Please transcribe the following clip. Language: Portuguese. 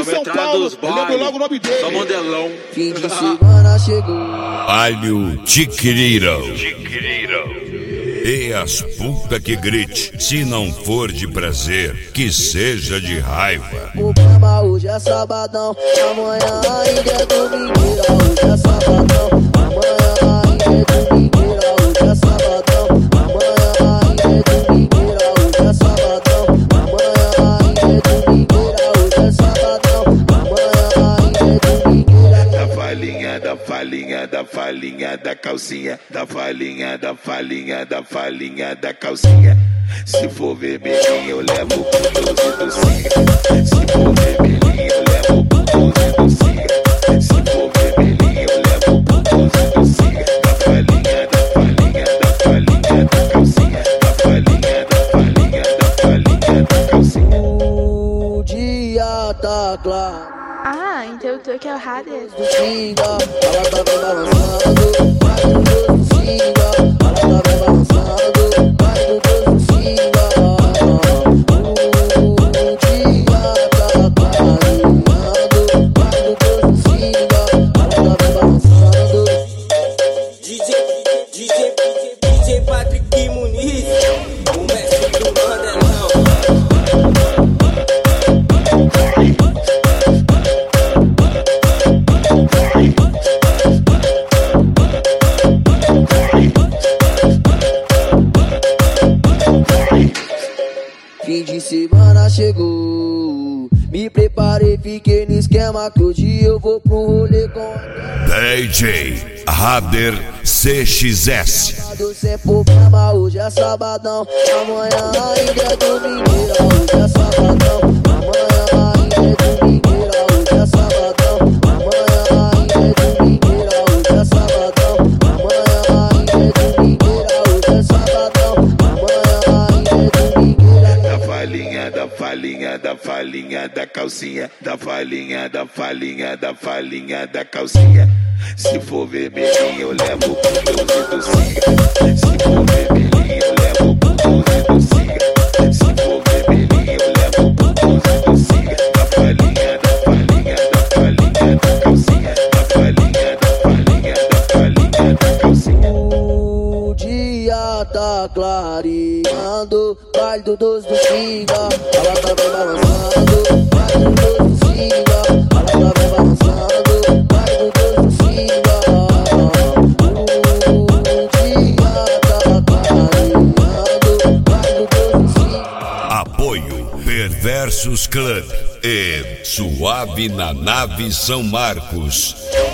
São Paulo, eu lembro logo o nome dele. Só modelão. Fim de semana chegou. Alho Tiquiriro. E as puta que grite, se não for de prazer, que seja de raiva. O problema hoje é sabadão, amanhã ainda é domingueira. Hoje é sabadão, amanhã ainda é domingueira. Hoje é sabadão, amanhã ainda é domingueira. Hoje é sabadão, amanhã ainda é domingueira. Hoje é sabadão, amanhã ainda é domingueira. Da falinha, da falinha, da falinha, da calcinha. Da falinha, da falinha, da falinha, da calcinha. Se for vermelhinho, eu levo com 12 docinha. Se for vermelhinho, eu levo com 12 docinha. Se for vermelhinho, eu levo com 12 docinha. Da falinha, da falinha, da falinha, da calcinha. Da falinha, da falinha, da falinha, da calcinha. O dia tá claro. Ah, então tu que é o Hades. Singa, ela tá bem balançando. Vai no Deus do Singa, ela tá bem balançando. Vai no Deus do Singa. O dia tá clareando. Vai no Deus do Singa, ela tá bem balançando. DJ Patrick Muniz, o mestre do Mandelão. Fim de semana chegou. Me preparei, fiquei no esquema que hoje eu vou pro rolê com DJ Rader CXS. sem problema, hoje é sabadão, amanhã ainda é domingueira. Hoje é sabadão, amanhã ainda é domingueira. Hoje é sabadão, amanhã ainda é domingueira. Hoje é sabadão, amanhã ainda é domingueira. Hoje é sabadão, amanhã ainda é domingueira. Da falinha, da falinha, da falinha, da calcinha. Da falinha, da falinha, da falinha, da calcinha. Se for vermelhinho, eu levo com 12 docinha. Se for vermelhinho, eu levo com 12 docinha. Se for vermelhinho, eu levo com 12 docinha. Da falinha, da falinha, da falinha, da calcinha. Da falinha, da falinha, da falinha, da calcinha. O dia tá clareando. Baile do 12 do Singa, ela tá bem balançando. Baile do 12 do Singa, ela tá bem balançando. Baile do 12 do Singa. O dia tá clareando. Baile do 12 do Singa. Apoio Perversos Club e Suave na Nave São Marcos.